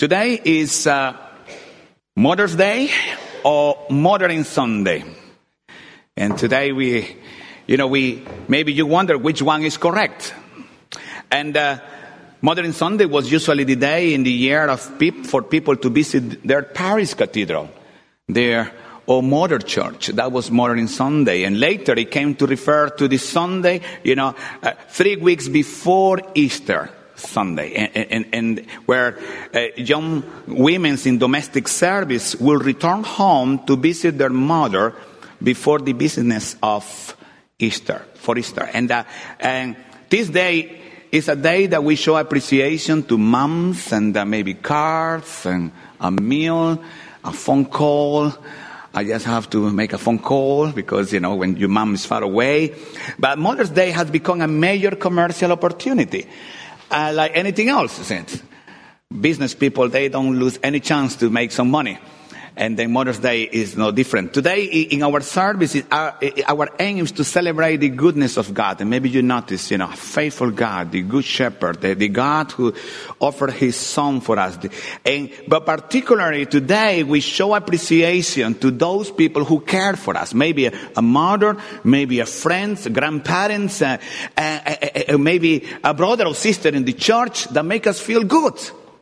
Today is Mother's Day or Mothering Sunday. And today maybe you wonder which one is correct. And Mothering Sunday was usually the day in the year for people to visit their parish cathedral, their mother church. That was Mothering Sunday. And later it came to refer to the Sunday, 3 weeks before Easter Sunday, and where young women in domestic service will return home to visit their mother before the business of Easter. And this day is a day that we show appreciation to moms, and maybe cards and a meal, a phone call. I just have to make a phone call because, when your mom is far away. But Mother's Day has become a major commercial opportunity. Like anything else, since business people, they don't lose any chance to make some money. And then Mother's Day is no different. Today, in our service, our aim is to celebrate the goodness of God. And maybe you notice, a faithful God, the good shepherd, the God who offered his son for us. But particularly today, we show appreciation to those people who cared for us. Maybe a mother, maybe a friend, grandparents, maybe a brother or sister in the church that make us feel good.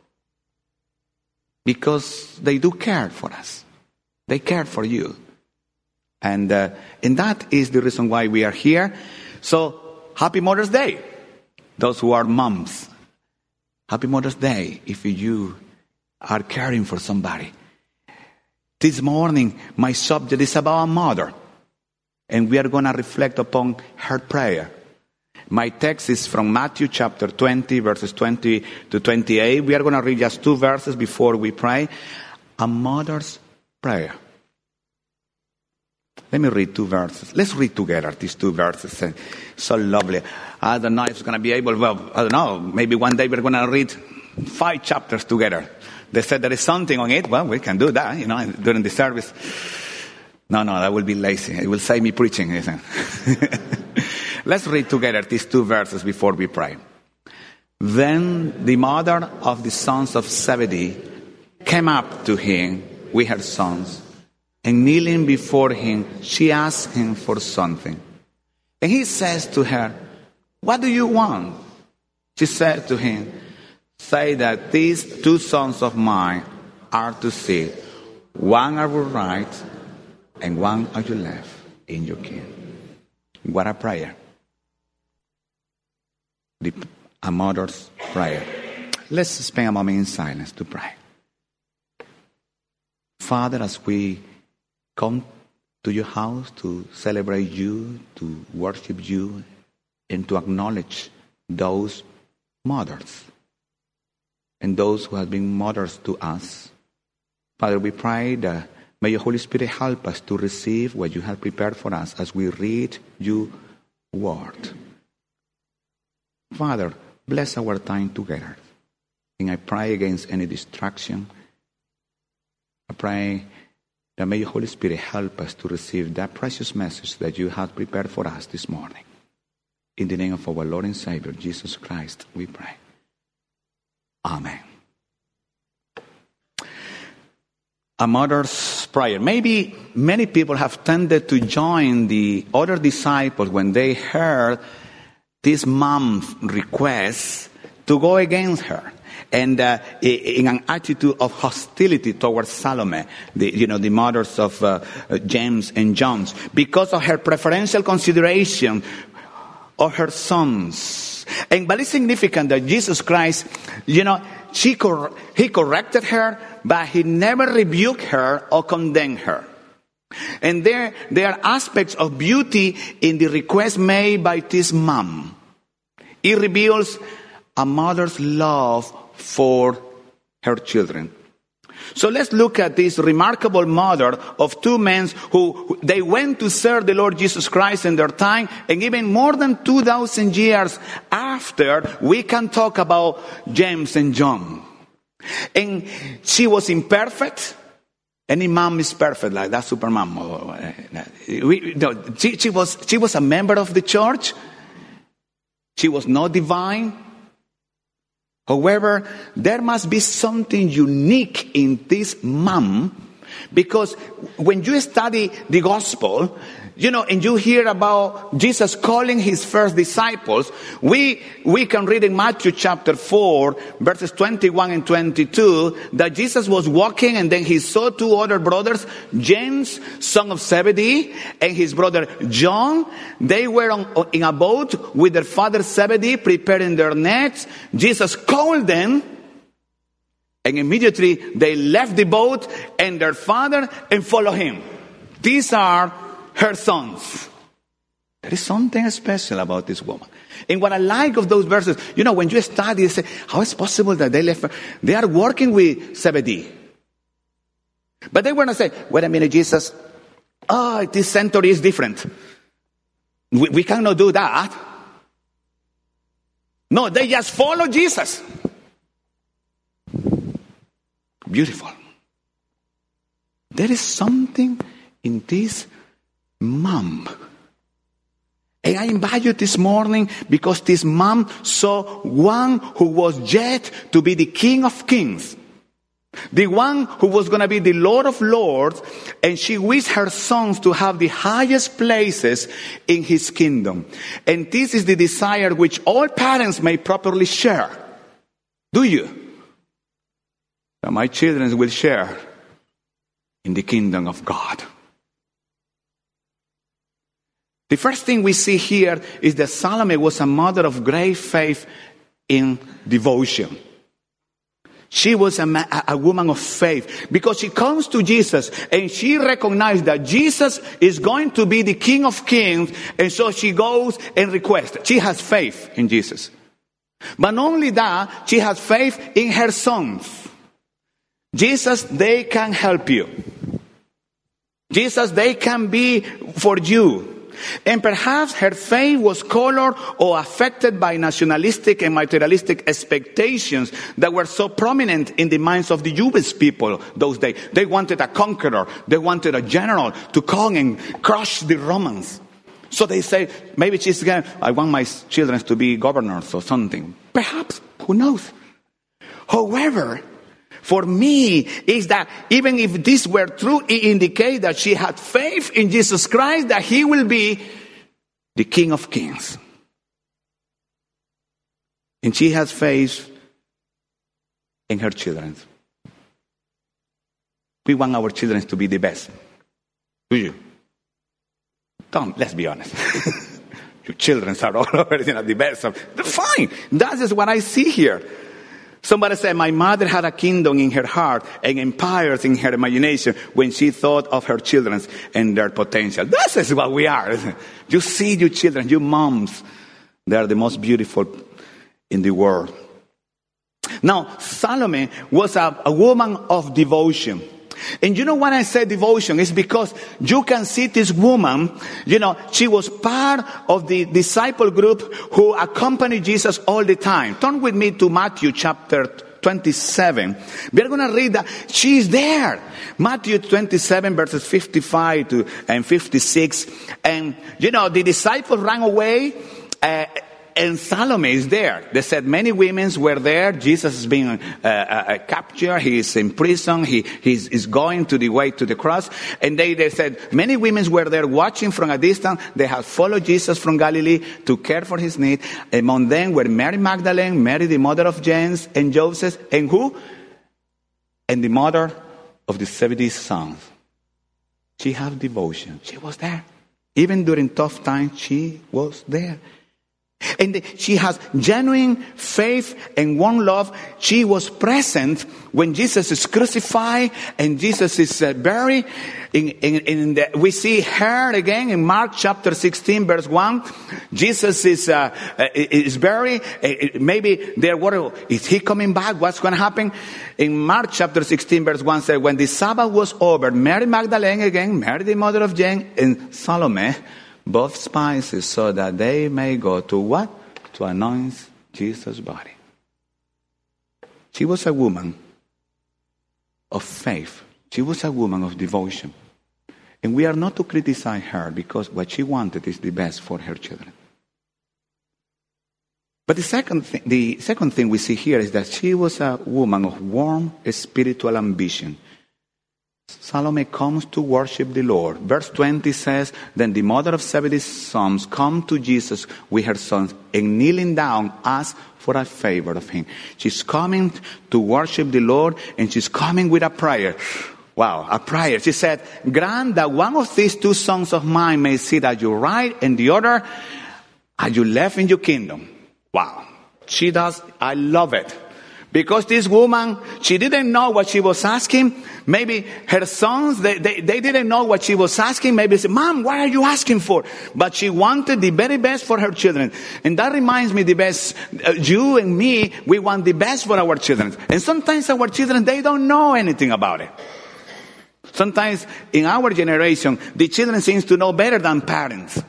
Because they do care for us. They care for you. And that is the reason why we are here. So, happy Mother's Day. Those who are moms. Happy Mother's Day if you are caring for somebody. This morning, my subject is about a mother. And we are going to reflect upon her prayer. My text is from Matthew chapter 20, verses 20 to 28. We are going to read just 2 verses before we pray. A mother's prayer. Let me read 2 verses. Let's read together these 2 verses. So lovely. I don't know if it's going to be able, I don't know. Maybe one day we're going to read 5 chapters together. They said there is something on it. Well, we can do that, during the service. No, that will be lazy. It will save me preaching, isn't it? Let's read together these 2 verses before we pray. Then the mother of the sons of Zebedee came up to him with her sons, and kneeling before him, she asked him for something. And he says to her, "What do you want?" She said to him, "Say that these 2 sons of mine are to sit, one at your right and one at your left in your kingdom." What a prayer. A mother's prayer. Let's spend a moment in silence to pray. Father, as we come to your house to celebrate you, to worship you, and to acknowledge those mothers and those who have been mothers to us, Father, we pray that may your Holy Spirit help us to receive what you have prepared for us as we read your word. Father, bless our time together. And I pray against any distraction. I pray that may your Holy Spirit help us to receive that precious message that you have prepared for us this morning. In the name of our Lord and Savior, Jesus Christ, we pray. Amen. A mother's prayer. Maybe many people have tended to join the other disciples when they heard this mom's request to go against her, and in an attitude of hostility towards Salome, the mothers of James and John, because of her preferential consideration of her sons. But it's significant that Jesus Christ, he corrected her, but he never rebuked her or condemned her. And there are aspects of beauty in the request made by this mom. It reveals a mother's love for her children. So let's look at this remarkable mother of 2 men who they went to serve the Lord Jesus Christ in their time, and even more than 2,000 years after, we can talk about James and John. And she was imperfect. Any mom is perfect, like that super mom. She was a member of the church. She was not divine. However, there must be something unique in this mom, because when you study the gospel, and you hear about Jesus calling his first disciples, we can read in Matthew chapter 4, verses 21 and 22, that Jesus was walking and then he saw two other brothers, James, son of Zebedee, and his brother John. They were in a boat with their father Zebedee, preparing their nets. Jesus called them, and immediately they left the boat and their father and followed him. These are her sons. There is something special about this woman. And what I like of those verses, when you study, you say, how is it possible that they left? They are working with Zebedee. But they were not saying, wait a minute, Jesus, this century is different. We cannot do that. No, they just follow Jesus. Beautiful. There is something in this mom. And I invite you this morning because this mom saw one who was yet to be the King of Kings. The one who was going to be the Lord of Lords, and she wished her sons to have the highest places in his kingdom. And this is the desire which all parents may properly share. Do you? That my children will share in the kingdom of God. The first thing we see here is that Salome was a mother of great faith in devotion. She was a woman of faith because she comes to Jesus and she recognized that Jesus is going to be the King of Kings, and so she goes and requests. She has faith in Jesus. But not only that, she has faith in her sons. Jesus, they can help you. Jesus, they can be for you. And perhaps her faith was colored or affected by nationalistic and materialistic expectations that were so prominent in the minds of the Jewish people those days. They wanted a conqueror. They wanted a general to come and crush the Romans. So they say, maybe she's going, I want my children to be governors or something. Perhaps, who knows? However, for me, is that even if this were true, it indicates that she had faith in Jesus Christ, that he will be the King of Kings. And she has faith in her children. We want our children to be the best. Do you? Tom, let's be honest. Your children are all already the best. Fine. That is what I see here. Somebody said, my mother had a kingdom in her heart and empires in her imagination when she thought of her children and their potential. That is what we are. You see your children, your moms, they are the most beautiful in the world. Now, Salome was a woman of devotion. And you know when I say devotion, it's because you can see this woman, she was part of the disciple group who accompanied Jesus all the time. Turn with me to Matthew chapter 27. We're going to read that she's there. Matthew 27 verses 55 and 56. And, the disciples ran away, and Salome is there. They said many women were there. Jesus is being captured. He is in prison. He's going to the way to the cross. And they said many women were there watching from a distance. They had followed Jesus from Galilee to care for his need. Among them were Mary Magdalene, Mary the mother of James and Joseph, and who? And the mother of the Zebedee sons. She had devotion. She was there. Even during tough times, she was there. And she has genuine faith and one love. She was present when Jesus is crucified and Jesus is buried. We see her again in Mark chapter 16 verse 1. Jesus is buried. Maybe is he coming back? What's going to happen? In Mark chapter 16 verse 1 says, when the Sabbath was over, Mary Magdalene again, Mary the mother of James, and Salome, both spices, so that they may go to what? To anoint Jesus' body. She was a woman of faith. She was a woman of devotion. And we are not to criticize her because what she wanted is the best for her children. But the second thing we see here is that she was a woman of warm spiritual ambition. Salome comes to worship the Lord. Verse 20 says, then the mother of Zebedee's sons come to Jesus with her sons, and kneeling down ask for a favor of him. She's coming to worship the Lord, and she's coming with a prayer. Wow, a prayer. She said, grant that one of these two sons of mine may sit at your right and the other at your left in your kingdom. Wow. She does. I love it. Because this woman, she didn't know what she was asking. Maybe her sons, they didn't know what she was asking. Maybe they said, Mom, what are you asking for? But she wanted the very best for her children. And that reminds me the best. You and me, we want the best for our children. And sometimes our children, they don't know anything about it. Sometimes in our generation, the children seem to know better than parents.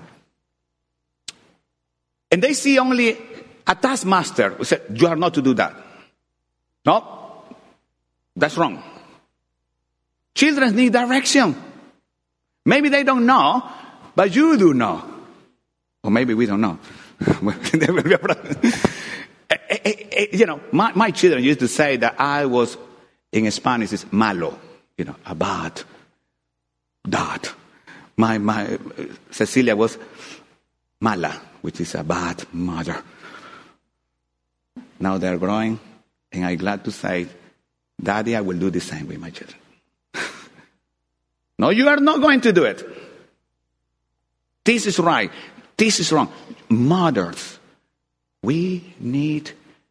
And they see only a taskmaster who said, you are not to do that. No, that's wrong. Children need direction. Maybe they don't know, but you do know. Or maybe we don't know. You know, my children used to say that I was, in Spanish, is malo. You know, a bad dad. My Cecilia was mala, which is a bad mother. Now they're growing, and I'm glad to say, Daddy, I will do the same with my children. No, you are not going to do it. This is right. This is wrong. Mothers, we need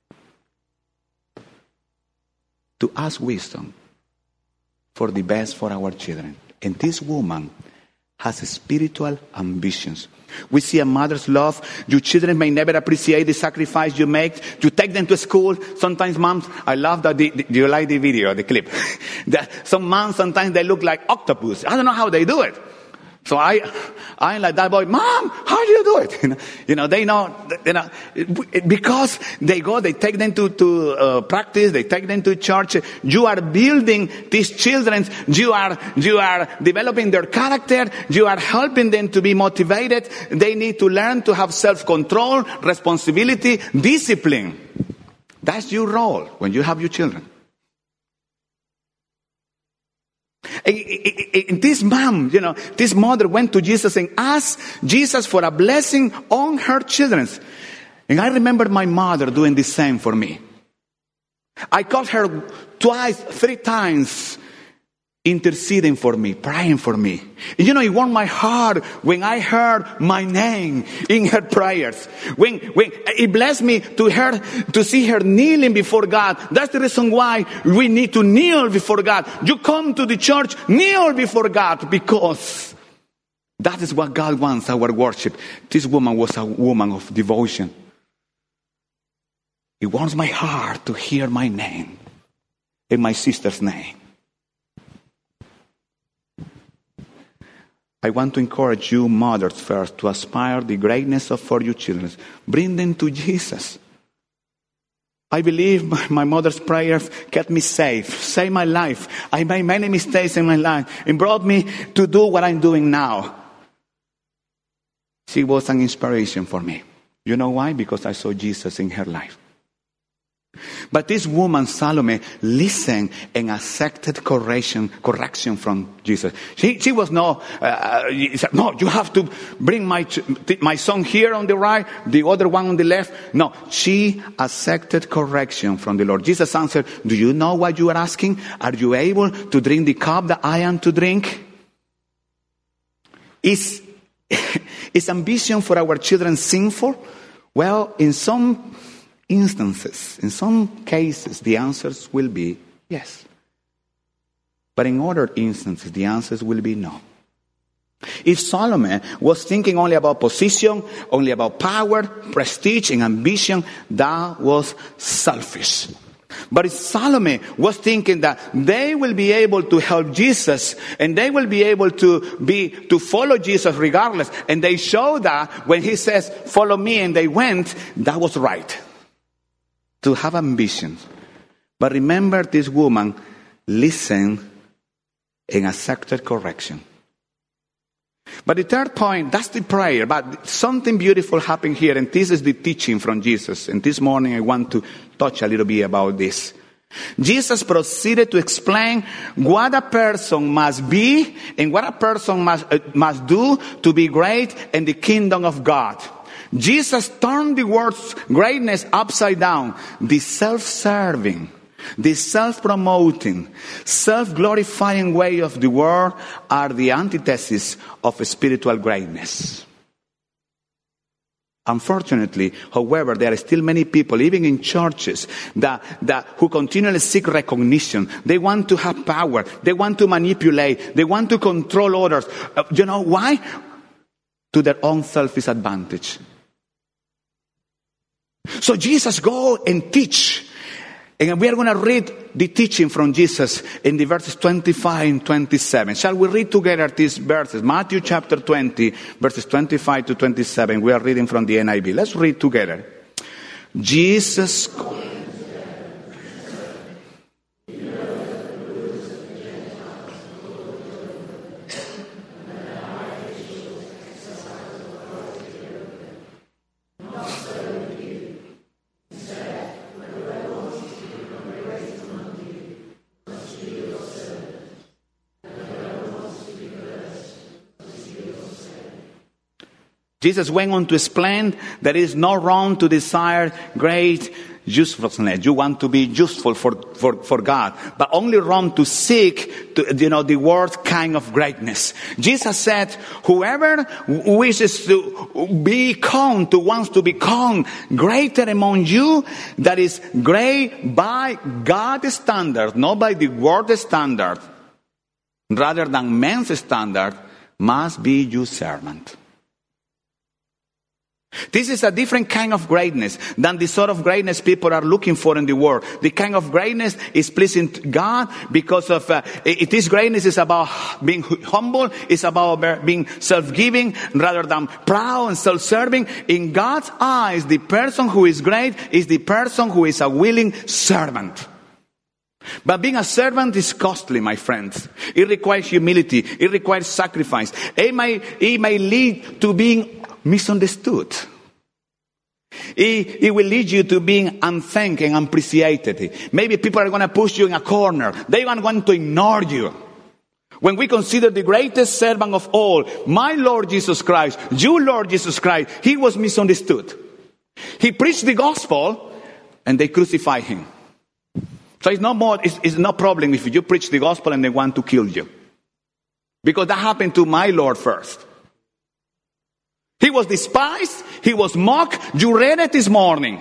to ask wisdom for the best for our children. And this woman has spiritual ambitions. We see a mother's love. Your children may never appreciate the sacrifice you make. You take them to school. Sometimes moms, I love that. Do you like the video, the clip? Some moms, sometimes they look like octopus. I don't know how they do it. So I'm like that boy, Mom, how do you do it? You know, they know, because they take them to practice, they take them to church. You are building these children. You are developing their character. You are helping them to be motivated. They need to learn to have self-control, responsibility, discipline. That's your role when you have your children. This mom, this mother went to Jesus and asked Jesus for a blessing on her children. And I remember my mother doing the same for me. I called her twice, 3 times, interceding for me, praying for me. And it warmed my heart when I heard my name in her prayers. When it blessed me to see her kneeling before God. That's the reason why we need to kneel before God. You come to the church, kneel before God, because that is what God wants, our worship. This woman was a woman of devotion. It warms my heart to hear my name and my sister's name. I want to encourage you, mothers, first, to aspire the greatness for your children. Bring them to Jesus. I believe my mother's prayers kept me safe, saved my life. I made many mistakes in my life and brought me to do what I'm doing now. She was an inspiration for me. You know why? Because I saw Jesus in her life. But this woman, Salome, listened and accepted correction from Jesus. She was no, you have to bring my son here on the right, the other one on the left. No, she accepted correction from the Lord. Jesus answered, do you know what you are asking? Are you able to drink the cup that I am to drink? Is ambition for our children sinful? Well, in some instances, in some cases, the answers will be yes. But in other instances, the answers will be no. If Solomon was thinking only about position, only about power, prestige, and ambition, that was selfish. But if Solomon was thinking that they will be able to help Jesus and they will be able to follow Jesus regardless, and they show that when he says, follow me, and they went, that was right. To have ambitions. But remember, this woman listened and accepted correction. But the third point, that's the prayer. But something beautiful happened here, and this is the teaching from Jesus. And this morning I want to touch a little bit about this. Jesus proceeded to explain what a person must be and what a person must do to be great in the kingdom of God. Jesus turned the word's greatness upside down. The self-serving, the self-promoting, self-glorifying way of the world are the antithesis of spiritual greatness. Unfortunately, however, there are still many people, even in churches, that who continually seek recognition. They want to have power. They want to manipulate. They want to control others. You know why? To their own selfish advantage. So Jesus go and teach. And we are going to read the teaching from Jesus in the verses 25 and 27. Shall we read together these verses? Matthew chapter 20, verses 25 to 27. We are reading from the NIV. Let's read together. Jesus... Jesus went on to explain that it is not wrong to desire great usefulness. You want to be useful for God, but only wrong to seek the world's kind of greatness. Jesus said, whoever wishes to wants to become greater among you, that is great by God's standard, not by the world's standard, rather than man's standard, must be your servant. This is a different kind of greatness than the sort of greatness people are looking for in the world. The kind of greatness is pleasing to God because of this greatness is about being humble, it's about being self-giving rather than proud and self-serving. In God's eyes, the person who is great is the person who is a willing servant. But being a servant is costly, my friends. It requires humility. It requires sacrifice. It may lead to being misunderstood. It will lead you to being unthanked and unappreciated. Maybe people are going to push you in a corner. They are going to ignore you. When we consider the greatest servant of all, my Lord Jesus Christ, your Lord Jesus Christ, he was misunderstood. He preached the gospel and they crucified him. So it's no problem if you preach the gospel and they want to kill you. Because that happened to my Lord first. He was despised. He was mocked. You read it this morning.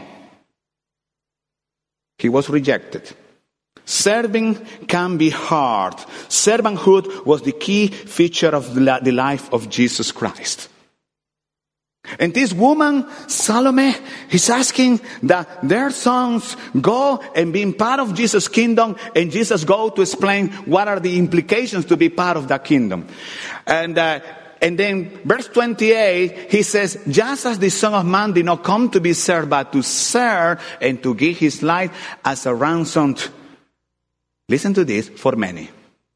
He was rejected. Serving can be hard. Servanthood was the key feature of the life of Jesus Christ. And this woman, Salome, is asking that their sons go and be part of Jesus' kingdom, and Jesus go to explain what are the implications to be part of that kingdom. And then verse 28, he says, just as the Son of Man did not come to be served, but to serve and to give his life as a ransom. Listen to this, for many.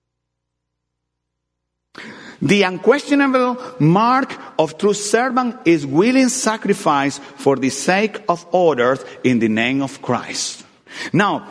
The unquestionable mark of true servant is willing sacrifice for the sake of others in the name of Christ. Now,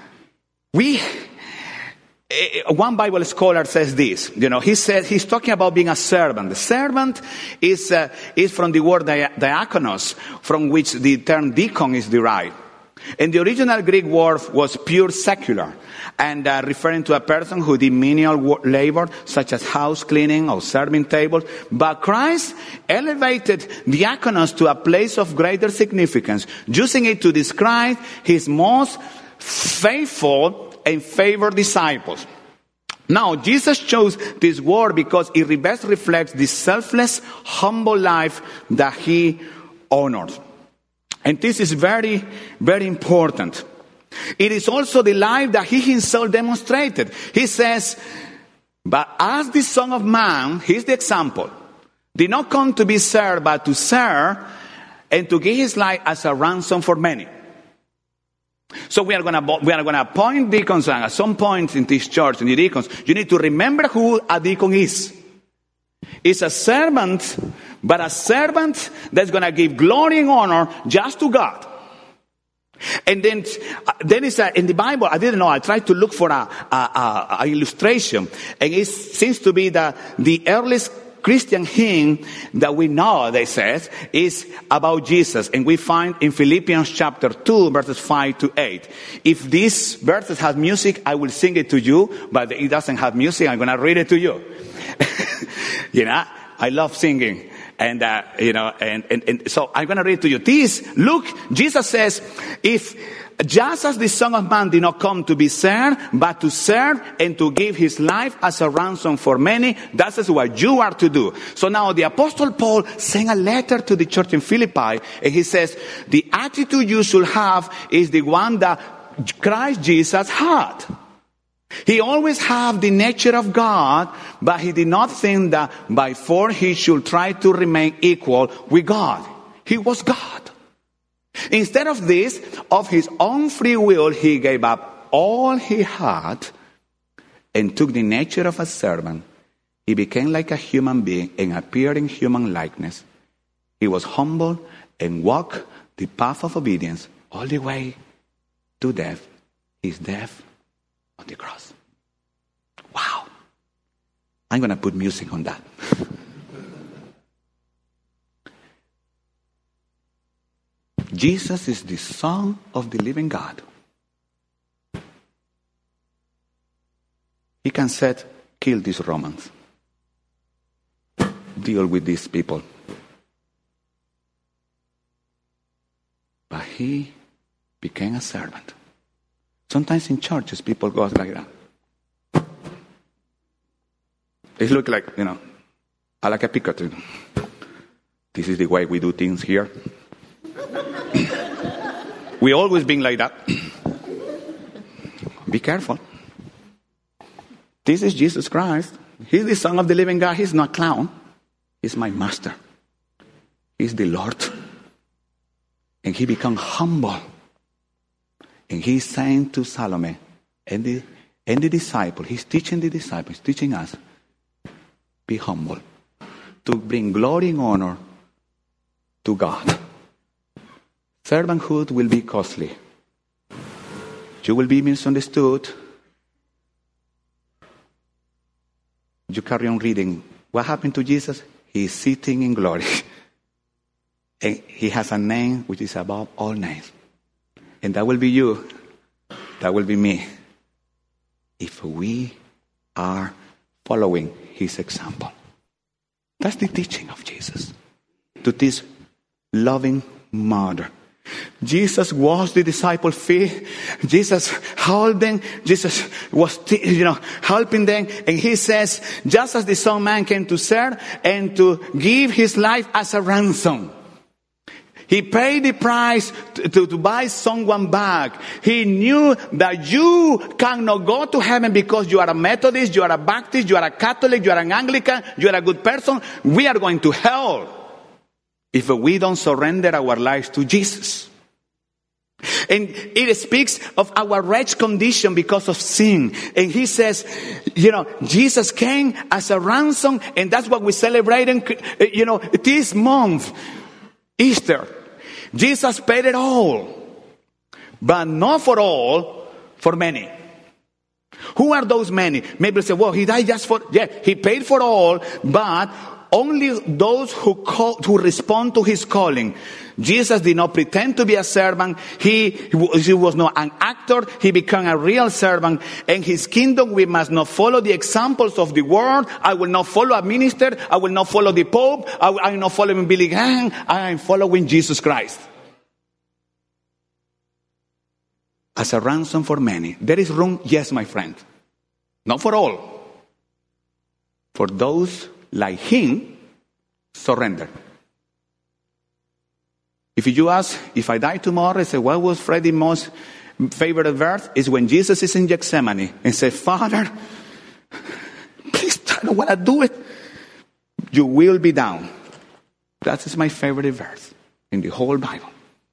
one Bible scholar says this. He's talking about being a servant. The servant is from the word diakonos, from which the term deacon is derived. And the original Greek word was pure secular, and referring to a person who did menial labor, such as house cleaning or serving tables. But Christ elevated diakonos to a place of greater significance, using it to describe his most faithful and favored disciples. Now, Jesus chose this word because it best reflects the selfless, humble life that he honored. And this is very, very important. It is also the life that he himself demonstrated. He says, but as the Son of Man, he's the example, did not come to be served, but to serve and to give his life as a ransom for many. So we are going to appoint deacons, and at some point in this church, in the deacons, you need to remember who a deacon is. is a servant, but a servant that's going to give glory and honor just to God. And then it's in the Bible, I didn't know, I tried to look for a illustration. And it seems to be the earliest Christian hymn that we know, they says, is about Jesus. And we find in Philippians chapter 2, verses 5 to 8. If this verses has music, I will sing it to you, but it doesn't have music, I'm going to read it to you. I love singing. And, so I'm going to read to you. Look, Jesus says, if just as the Son of Man did not come to be served, but to serve and to give his life as a ransom for many, that is what you are to do. So now the Apostle Paul sent a letter to the church in Philippi, and he says, the attitude you should have is the one that Christ Jesus had. He always had the nature of God, but he did not think that by force he should try to remain equal with God. He was God. Instead of this, of his own free will, he gave up all he had and took the nature of a servant. He became like a human being and appeared in human likeness. He was humble and walked the path of obedience all the way to death, his death on the cross. Wow. I'm going to put music on that. Jesus is the Son of the living God. He can kill these Romans. Deal with these people. But he became a servant. Sometimes in churches, people go like that. It looks like, I like a picture. This is the way we do things here. We always been like that. Be careful. This is Jesus Christ. He's the Son of the living God. He's not a clown. He's my master. He's the Lord. And he become humble. And he's saying to Salome and the disciple, he's teaching the disciples, teaching us, be humble, to bring glory and honor to God. Servanthood will be costly. You will be misunderstood. You carry on reading. What happened to Jesus? He is sitting in glory. And he has a name which is above all names. And that will be you. That will be me. If we are following his example. That's the teaching of Jesus. To this loving mother. Jesus washed the disciples' feet. Jesus held them. Jesus was, helping them. And he says, just as the Son of Man came to serve and to give his life as a ransom. He paid the price to buy someone back. He knew that you cannot go to heaven because you are a Methodist, you are a Baptist, you are a Catholic, you are an Anglican, you are a good person. We are going to hell if we don't surrender our lives to Jesus. And it speaks of our wretched condition because of sin. And he says, Jesus came as a ransom, and that's what we celebrate this month, Easter. Jesus paid it all, but not for all, for many. Who are those many? Maybe say, well, he died just for, he paid for all, but only those who respond to his calling. Jesus did not pretend to be a servant. He was not an actor. He became a real servant. And his kingdom, we must not follow the examples of the world. I will not follow a minister. I will not follow the Pope. I am not following Billy Graham. I am following Jesus Christ. As a ransom for many. There is room, yes, my friend. Not for all. For those like him, surrender. If you ask, if I die tomorrow, I say, what was Freddie's most favorite verse? Is when Jesus is in Gethsemane and says, Father, please, I don't want to do it. You will be down. That is my favorite verse in the whole Bible.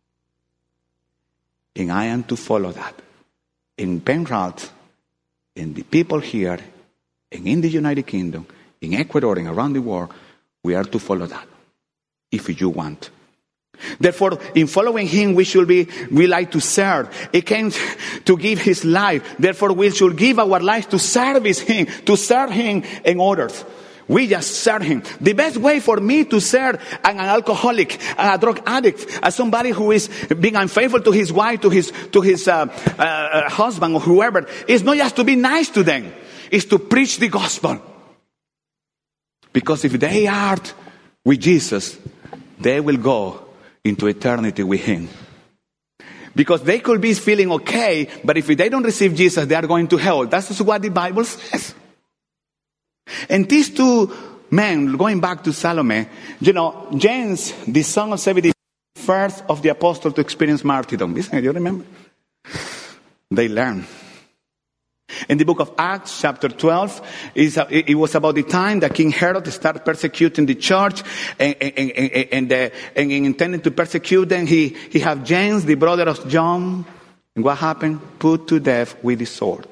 And I am to follow that. In Penrod, in the people here, and in the United Kingdom, in Ecuador and around the world, we are to follow that, if you want. Therefore, in following him, we like to serve. He came to give his life. Therefore, we should give our life to serve him and others. We just serve him. The best way for me to serve an alcoholic, a drug addict, as somebody who is being unfaithful to his wife, to his husband or whoever, is not just to be nice to them. It's to preach the gospel. Because if they are with Jesus, they will go into eternity with him. Because they could be feeling okay, but if they don't receive Jesus, they are going to hell. That's what the Bible says. And these two men, going back to Salome, James, the son of Zebedee, first of the apostles to experience martyrdom. Listen, you remember? They learned. In the book of Acts, chapter 12, it was about the time that King Herod started persecuting the church and intending to persecute them. He had James, the brother of John, and what happened? Put to death with the sword.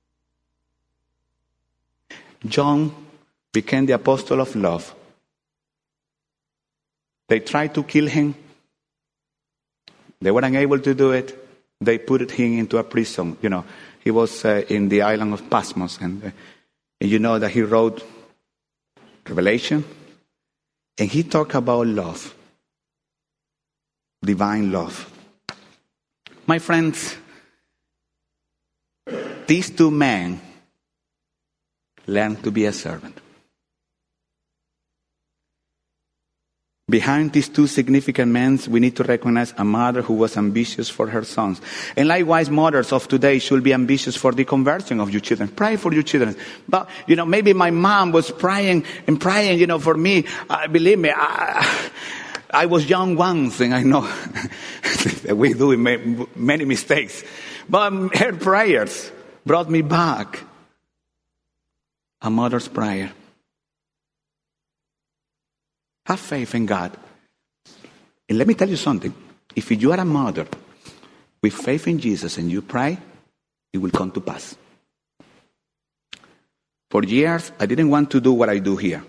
John became the apostle of love. They tried to kill him. They were unable to do it. They put him into a prison. He was in the island of Patmos, and you know that he wrote Revelation, and he talked about love, divine love. My friends, these two men learned to be a servant. Behind these two significant men, we need to recognize a mother who was ambitious for her sons. And likewise, mothers of today should be ambitious for the conversion of your children. Pray for your children. But, maybe my mom was praying, for me. Believe me, I was young once, and I know that we do many mistakes. But her prayers brought me back. A mother's prayer. Have faith in God. And let me tell you something. If you are a mother with faith in Jesus and you pray, it will come to pass. For years, I didn't want to do what I do here.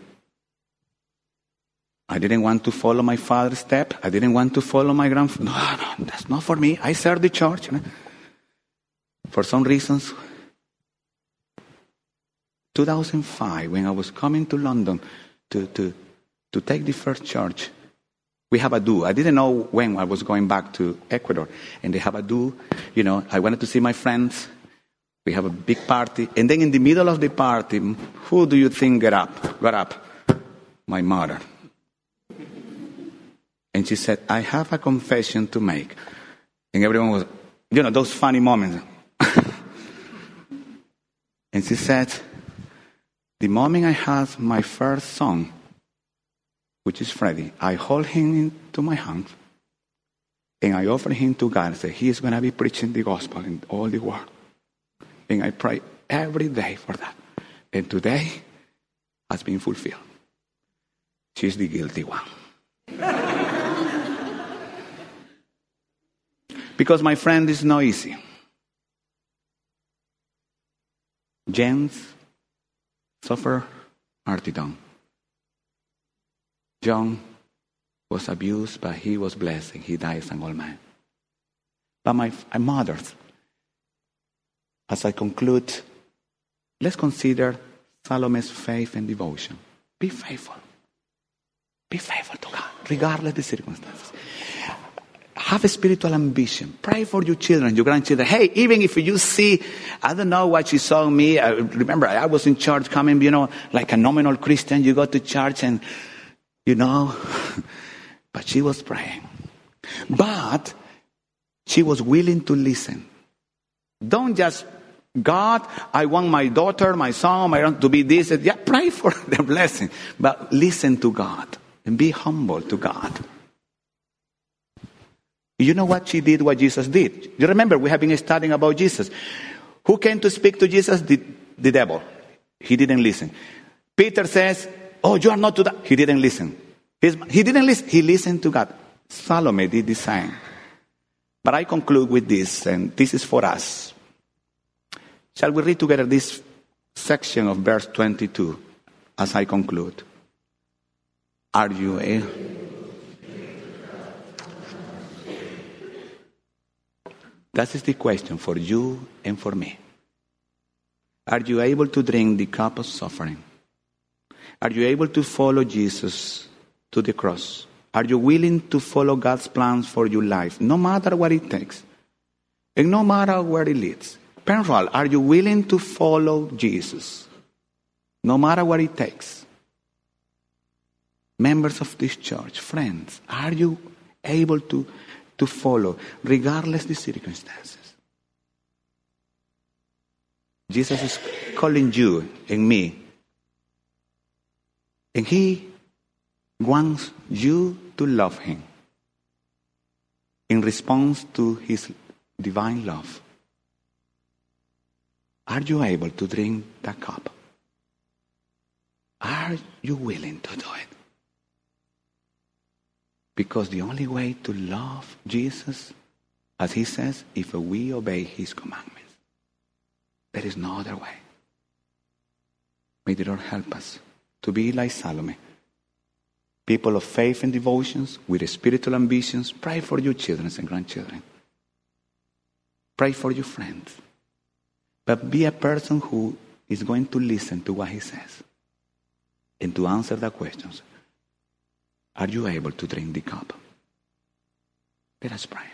I didn't want to follow my father's step. I didn't want to follow my grandfather. No, that's not for me. I serve the church. For some reasons, 2005, when I was coming to London to take the first church, we have a do. I didn't know when I was going back to Ecuador, and they have a do. I wanted to see my friends. We have a big party, and then in the middle of the party, who do you think got up? My mother. And she said, I have a confession to make. And everyone was, those funny moments. And she said, the moment I had my first son, which is Freddie, I hold him into my hands and I offer him to God and say, he is going to be preaching the gospel in all the world. And I pray every day for that. And today has been fulfilled. She's the guilty one. Because my friend, it's not easy. James suffered martyrdom. John was abused, but he was blessed, and he died as an old man. But my mothers, as I conclude, let's consider Salome's faith and devotion. Be faithful. Be faithful to God, regardless of the circumstances. Have a spiritual ambition. Pray for your children, your grandchildren. Hey, even if you see, I don't know what you saw in me. Remember, I was in church coming, like a nominal Christian. You go to church and, but she was praying. But she was willing to listen. Don't just, God, I want my daughter, my son, to be this. Yeah, pray for the blessing. But listen to God and be humble to God. You know what she did, what Jesus did? You remember, we have been studying about Jesus. Who came to speak to Jesus? The devil. He didn't listen. Peter says, oh, you are not to that. He didn't listen. He didn't listen. He listened to God. Salome did the same. But I conclude with this, and this is for us. Shall we read together this section of verse 22? as I conclude. Are you able? That is the question for you and for me. Are you able to drink the cup of suffering? Are you able to follow Jesus to the cross? Are you willing to follow God's plans for your life, no matter what it takes, and no matter where it leads? Penfold, are you willing to follow Jesus, no matter what it takes? Members of this church, friends, are you able to follow, regardless the circumstances? Jesus is calling you and me, and He wants you to love Him in response to His divine love. Are you able to drink that cup? Are you willing to do it? Because the only way to love Jesus, as He says, if we obey His commandments. There is no other way. May the Lord help us to be like Salome. People of faith and devotions with spiritual ambitions. Pray for your children and grandchildren. Pray for your friends. But be a person who is going to listen to what He says and to answer the questions. Are you able to drink the cup? Let us pray.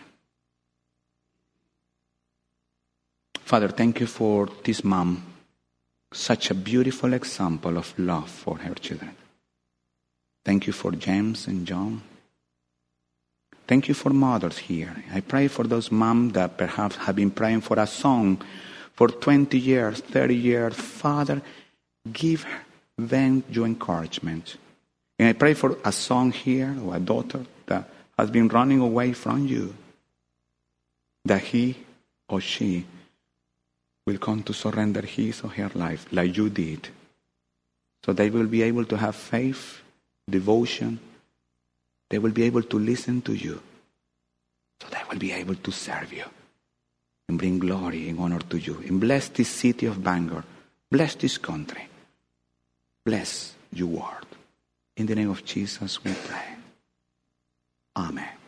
Father, thank you for this mom, such a beautiful example of love for her children. Thank you for James and John. Thank you for mothers here. I pray for those moms that perhaps have been praying for a son for 20 years, 30 years. Father, give them your encouragement. And I pray for a son here or a daughter that has been running away from you, that he or she will come to surrender his or her life like you did, so they will be able to have faith, devotion. They will be able to listen to you, so they will be able to serve you and bring glory and honor to you. And bless this city of Bangor. Bless this country. Bless your word. In the name of Jesus we pray. Amen.